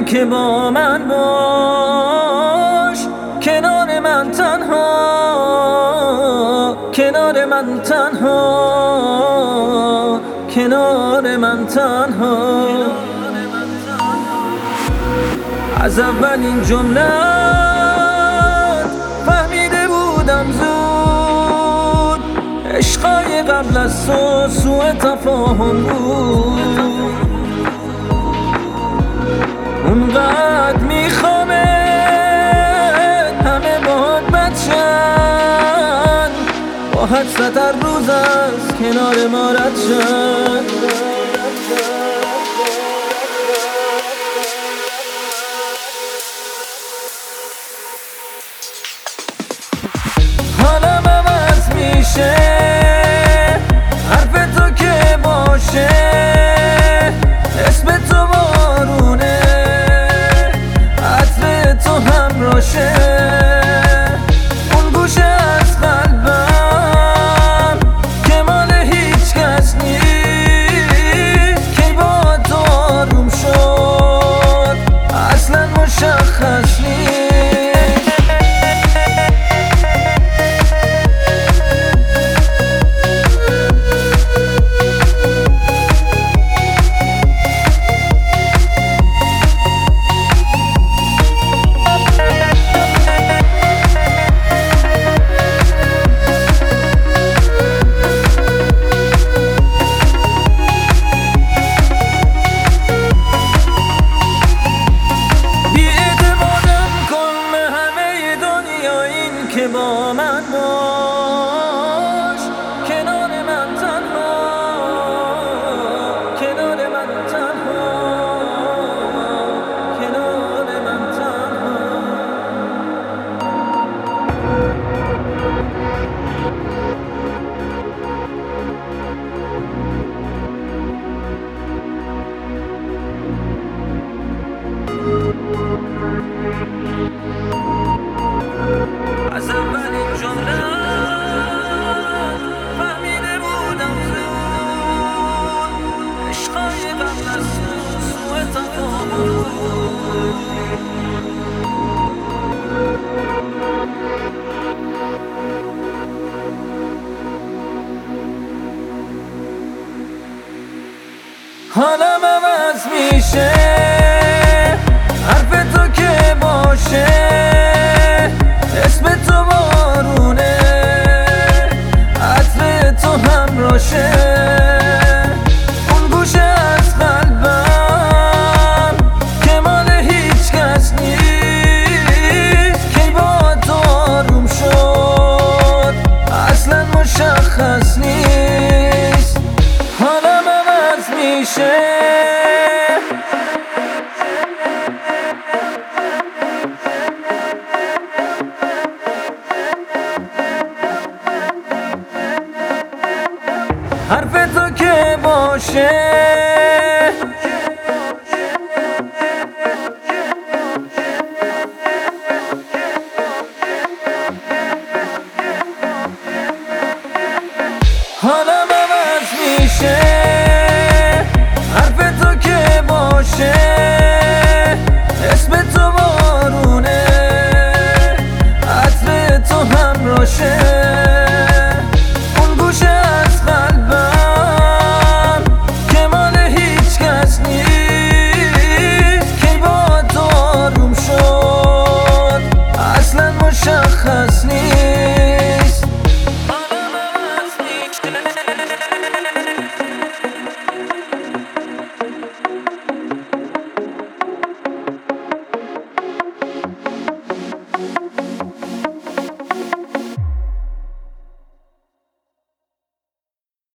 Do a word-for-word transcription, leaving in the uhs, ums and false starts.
که با من باش، کنار من تنها، کنار من تنها، کنار من تنها. از اولین جمله فهمیده بودم زود، عشقای قبل از تو سوء تفاهم بود. اونقدر میخوامت همه باهات بچن، با حسرت هر روز از کنار ما رد شن. حالم عوض میشه حرف تو که باشه، اسم تو بارونه، عطر تو همراشه. اون گوشه از قلبم که مال هیچ کس نیست، که با تو آروم شد اصلا مشخص نیست. که با من باش، کنار من تنها، کنار من تنها، کنار من تنها. از اولین جمله فهمیده بودم زود، عشقای قبل از تو سوء تفاهم بود. حالم عوض میشه حرف تو که باشه، اسم تو بارونه، عطر تو همراشه. اون گوشه از قلبم که مال هیچ کس نیست، که با تو آروم شد اصلا مشخص نیست. حالم عوض میشه حرف تو که باشه. حالم عوض میشه حرف تو که باشه.